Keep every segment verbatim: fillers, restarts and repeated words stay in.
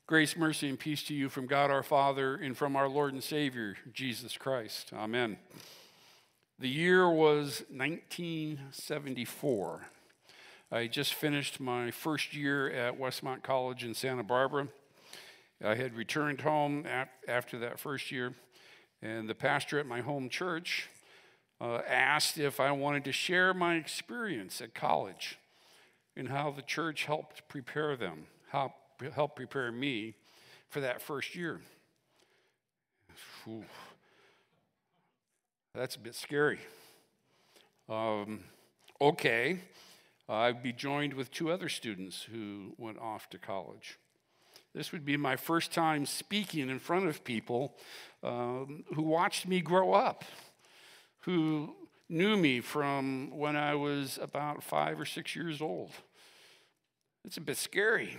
Grace, mercy, and peace to you from God our Father and from our Lord and Savior, Jesus Christ. Amen. The year was nineteen seventy-four. I just finished my first year at Westmont College in Santa Barbara. I had returned home after that first year, and the pastor at my home church uh, asked if I wanted to share my experience at college and how the church helped prepare them, how help prepare me for that first year. Ooh, that's a bit scary. Um, okay, I'd be joined with two other students who went off to college. This would be my first time speaking in front of people um, who watched me grow up, who knew me from when I was about five or six years old. It's a bit scary.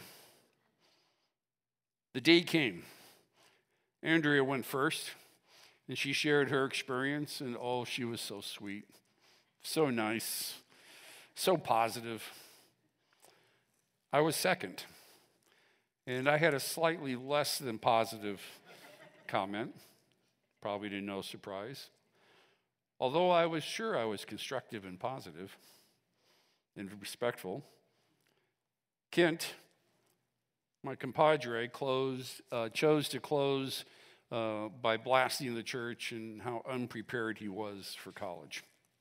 The day came. Andrea went first, and she shared her experience, and oh, she was so sweet, so nice, so positive. I was second, and I had a slightly less than positive comment, probably to no surprise, although I was sure I was constructive and positive and respectful. Kent, my compadre, closed, uh, chose to close uh, by blasting the church and how unprepared he was for college.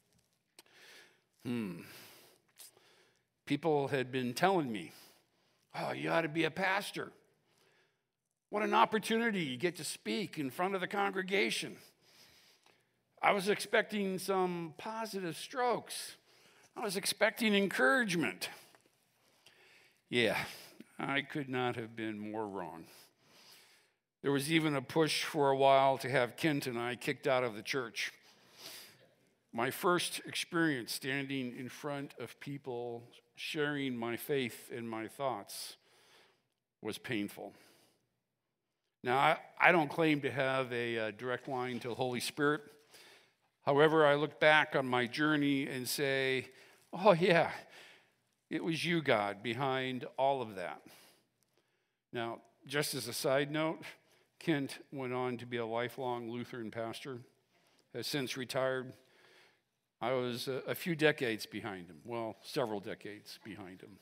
Hmm. People had been telling me, oh, you ought to be a pastor. What an opportunity you get to speak in front of the congregation. I was expecting some positive strokes. I was expecting encouragement. Yeah. I could not have been more wrong. There was even a push for a while to have Kent and I kicked out of the church. My first experience standing in front of people, sharing my faith and my thoughts, was painful. Now, I, I don't claim to have a, a direct line to the Holy Spirit. However, I look back on my journey and say, oh yeah, it was you, God, behind all of that. Now, just as a side note, Kent went on to be a lifelong Lutheran pastor, has since retired. I was a, a few decades behind him, well, several decades behind him.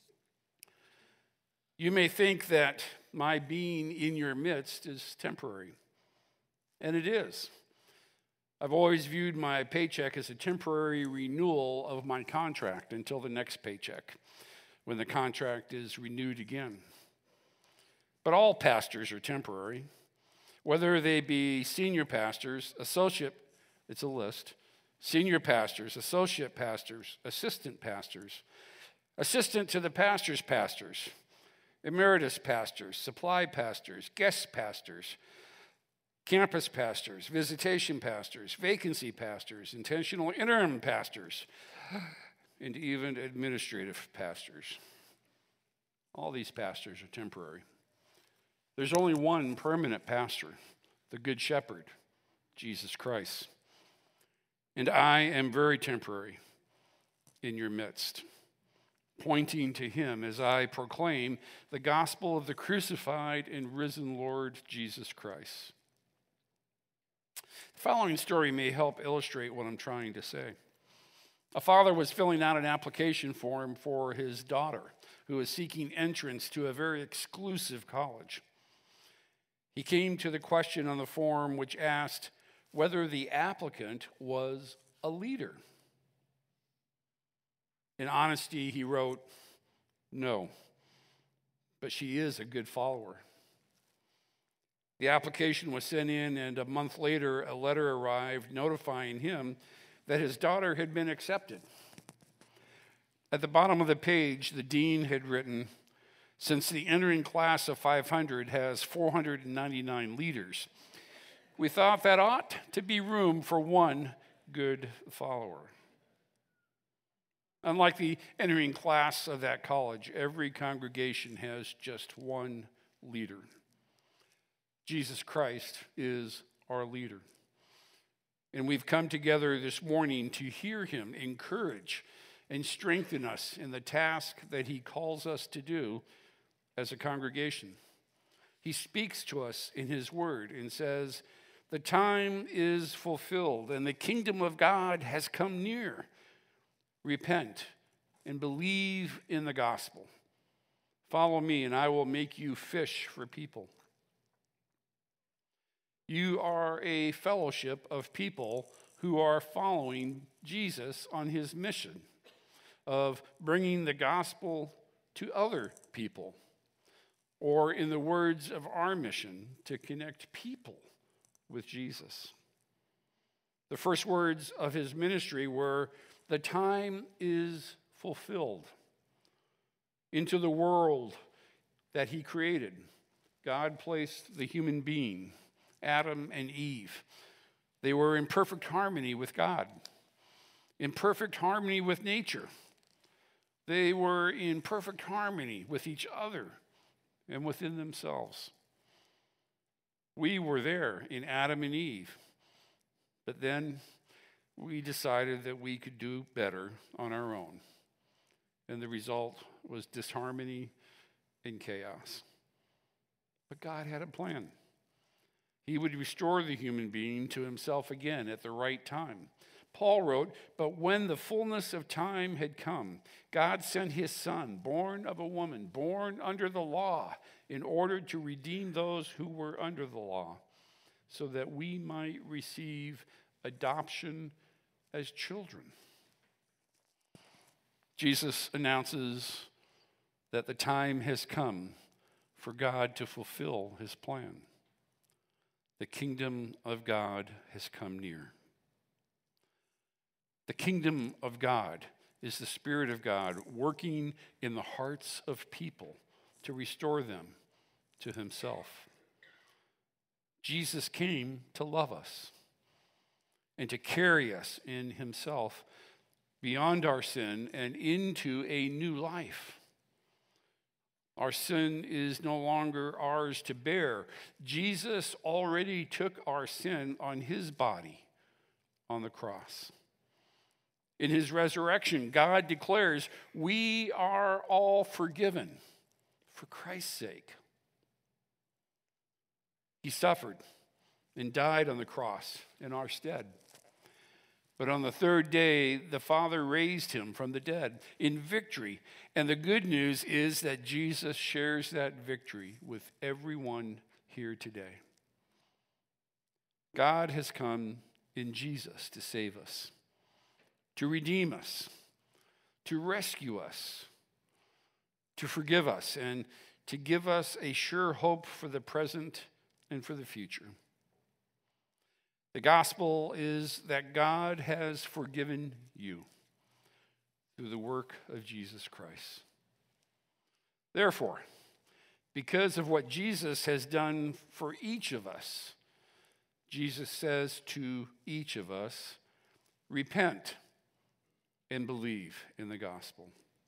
You may think that my being in your midst is temporary, and it is. I've always viewed my paycheck as a temporary renewal of my contract until the next paycheck, when the contract is renewed again. But all pastors are temporary, whether they be senior pastors, associate, it's a list, senior pastors, associate pastors, assistant pastors, assistant to the pastor's pastors, emeritus pastors, supply pastors, guest pastors, campus pastors, visitation pastors, vacancy pastors, intentional interim pastors, and even administrative pastors. All these pastors are temporary. There's only one permanent pastor, the Good Shepherd, Jesus Christ. And I am very temporary in your midst, pointing to him as I proclaim the gospel of the crucified and risen Lord Jesus Christ. The following story may help illustrate what I'm trying to say. A father was filling out an application form for his daughter, who was seeking entrance to a very exclusive college. He came to the question on the form which asked whether the applicant was a leader. In honesty, he wrote, no, but she is a good follower. The application was sent in, and a month later, a letter arrived notifying him that his daughter had been accepted. At the bottom of the page, the dean had written, since the entering class of five hundred has four hundred ninety-nine leaders, we thought that ought to be room for one good follower. Unlike the entering class of that college, every congregation has just one leader. Jesus Christ is our leader. And we've come together this morning to hear him encourage and strengthen us in the task that he calls us to do as a congregation. He speaks to us in his word and says, the time is fulfilled and the kingdom of God has come near. Repent and believe in the gospel. Follow me and I will make you fish for people. You are a fellowship of people who are following Jesus on his mission of bringing the gospel to other people, or in the words of our mission, to connect people with Jesus. The first words of his ministry were, the time is fulfilled. Into the world that he created, God placed the human being, Adam and Eve. They were in perfect harmony with God, in perfect harmony with nature. They were in perfect harmony with each other and within themselves. We were there in Adam and Eve, but then we decided that we could do better on our own. And the result was disharmony and chaos. But God had a plan. He would restore the human being to himself again at the right time. Paul wrote, but when the fullness of time had come, God sent his son, born of a woman, born under the law, in order to redeem those who were under the law, so that we might receive adoption as children. Jesus announces that the time has come for God to fulfill his plan. The kingdom of God has come near. The kingdom of God is the Spirit of God working in the hearts of people to restore them to himself. Jesus came to love us and to carry us in himself beyond our sin and into a new life. Our sin is no longer ours to bear. Jesus already took our sin on his body on the cross. In his resurrection, God declares we are all forgiven for Christ's sake. He suffered and died on the cross in our stead. But on the third day, the Father raised him from the dead in victory. And the good news is that Jesus shares that victory with everyone here today. God has come in Jesus to save us, to redeem us, to rescue us, to forgive us, and to give us a sure hope for the present and for the future. The gospel is that God has forgiven you through the work of Jesus Christ. Therefore, because of what Jesus has done for each of us, Jesus says to each of us, repent and believe in the gospel.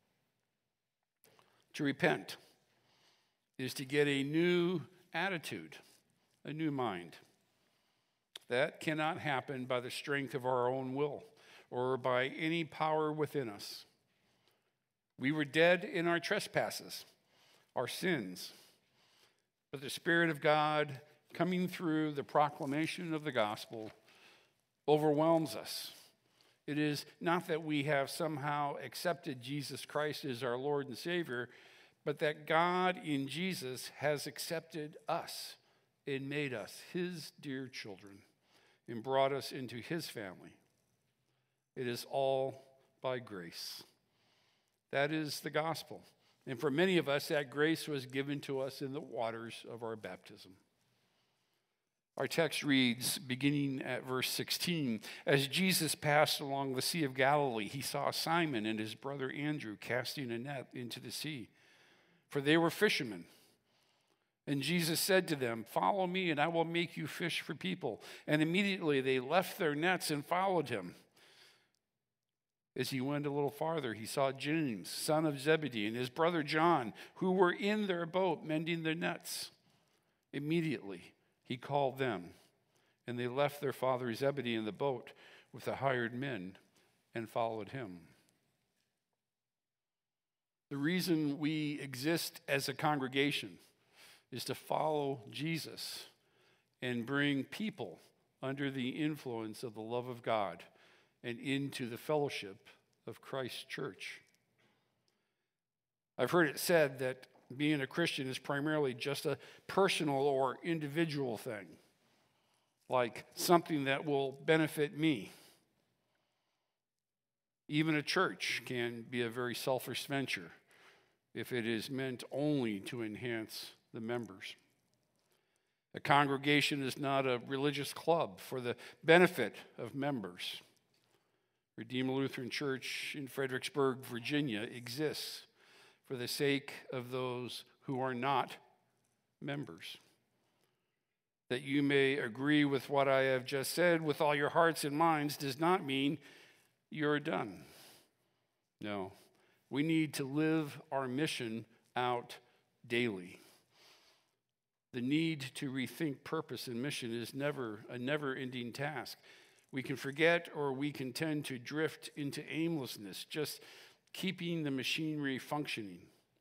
To repent is to get a new attitude, a new mind. That cannot happen by the strength of our own will or by any power within us. We were dead in our trespasses, our sins. But the Spirit of God, coming through the proclamation of the gospel, overwhelms us. It is not that we have somehow accepted Jesus Christ as our Lord and Savior, but that God in Jesus has accepted us and made us his dear children and brought us into his family. It is all by grace. That is the gospel. And for many of us, that grace was given to us in the waters of our baptism. Our text reads, beginning at verse sixteen, as Jesus passed along the Sea of Galilee, he saw Simon and his brother Andrew casting a net into the sea, for they were fishermen. And Jesus said to them, follow me, and I will make you fish for people. And immediately they left their nets and followed him. As he went a little farther, he saw James, son of Zebedee, and his brother John, who were in their boat mending their nets. Immediately he called them, and they left their father Zebedee in the boat with the hired men and followed him. The reason we exist as a congregation, is to follow Jesus and bring people under the influence of the love of God and into the fellowship of Christ's church. I've heard it said that being a Christian is primarily just a personal or individual thing, like something that will benefit me. Even a church can be a very selfish venture if it is meant only to enhance the members. A congregation is not a religious club for the benefit of members. Redeemer Lutheran Church in Fredericksburg, Virginia exists for the sake of those who are not members. That you may agree with what I have just said with all your hearts and minds does not mean you're done. No, we need to live our mission out daily. The need to rethink purpose and mission is never a never-ending task. We can forget or we can tend to drift into aimlessness, just keeping the machinery functioning.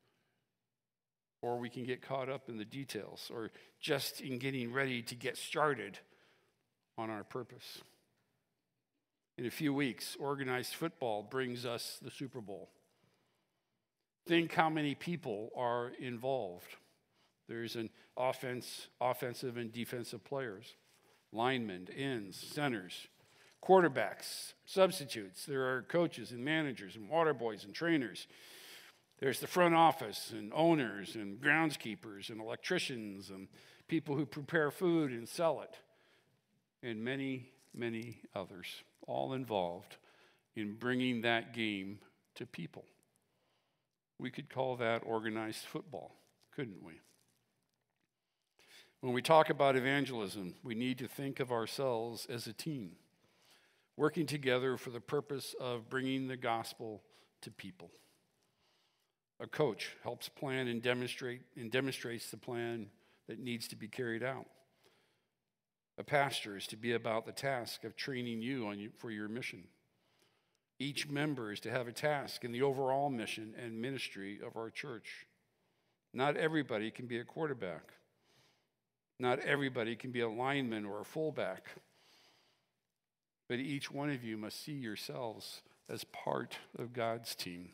Or we can get caught up in the details or just in getting ready to get started on our purpose. In a few weeks, organized football brings us the Super Bowl. Think how many people are involved. There's an offense, offensive and defensive players, linemen, ends, centers, quarterbacks, substitutes. There are coaches and managers and water boys and trainers. There's the front office and owners and groundskeepers and electricians and people who prepare food and sell it, and many, many others, all involved in bringing that game to people. We could call that organized football, couldn't we? When we talk about evangelism, we need to think of ourselves as a team, working together for the purpose of bringing the gospel to people. A coach helps plan and demonstrate and demonstrates the plan that needs to be carried out. A pastor is to be about the task of training you on you for your mission. Each member is to have a task in the overall mission and ministry of our church. Not everybody can be a quarterback. Not everybody can be a lineman or a fullback. But each one of you must see yourselves as part of God's team.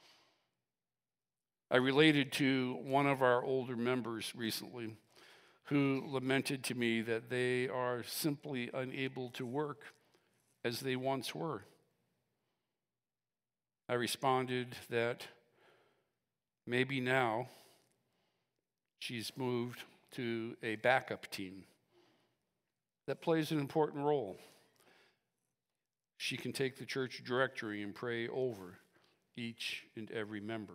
I related to one of our older members recently who lamented to me that they are simply unable to work as they once were. I responded that maybe now she's moved to a backup team that plays an important role. She can take the church directory and pray over each and every member.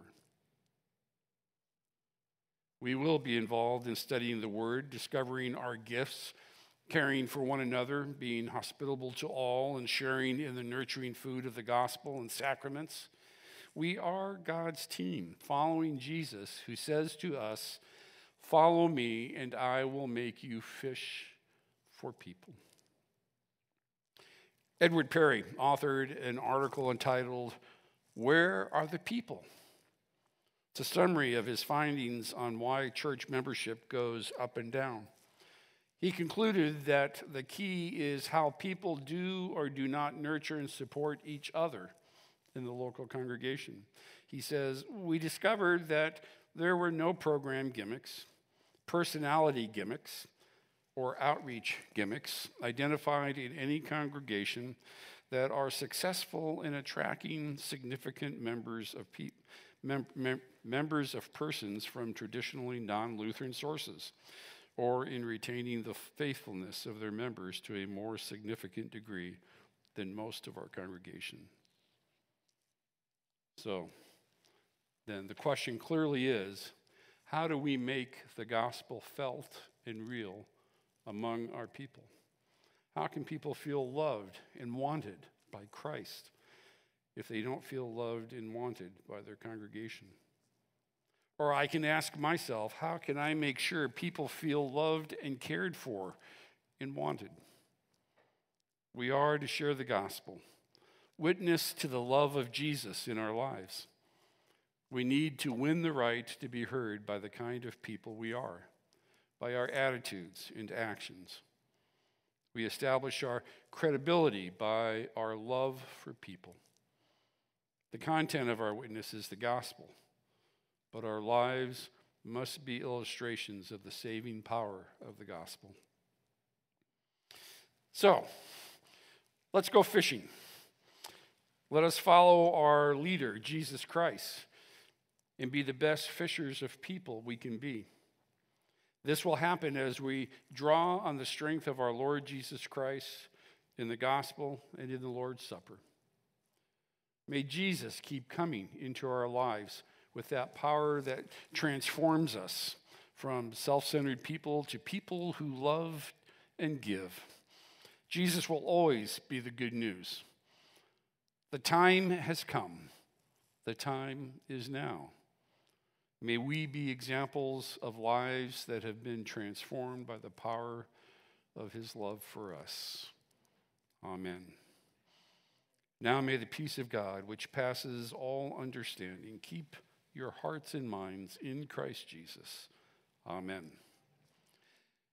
We will be involved in studying the Word, discovering our gifts, caring for one another, being hospitable to all, and sharing in the nurturing food of the gospel and sacraments. We are God's team, following Jesus, who says to us, "Follow me, and I will make you fish for people." Edward Perry authored an article entitled, "Where Are the People?" It's a summary of his findings on why church membership goes up and down. He concluded that the key is how people do or do not nurture and support each other in the local congregation. He says, "We discovered that there were no program gimmicks, personality gimmicks, or outreach gimmicks identified in any congregation that are successful in attracting significant members of pe- mem- mem- members of persons from traditionally non-Lutheran sources, or in retaining the faithfulness of their members to a more significant degree than most of our congregation." So, then the question clearly is, how do we make the gospel felt and real among our people? How can people feel loved and wanted by Christ if they don't feel loved and wanted by their congregation? Or I can ask myself, how can I make sure people feel loved and cared for and wanted? We are to share the gospel, witness to the love of Jesus in our lives. We need to win the right to be heard by the kind of people we are. by our attitudes and actions. We establish our credibility by our love for people. The content of our witness is the gospel, but our lives must be illustrations of the saving power of the gospel. So, let's go fishing. Let us follow our leader, Jesus Christ, and be the best fishers of people we can be. This will happen as we draw on the strength of our Lord Jesus Christ in the gospel and in the Lord's Supper. May Jesus keep coming into our lives with that power that transforms us from self-centered people to people who love and give. Jesus will always be the good news. The time has come. The time is now. May we be examples of lives that have been transformed by the power of his love for us. Amen. Now may the peace of God, which passes all understanding, keep your hearts and minds in Christ Jesus. Amen.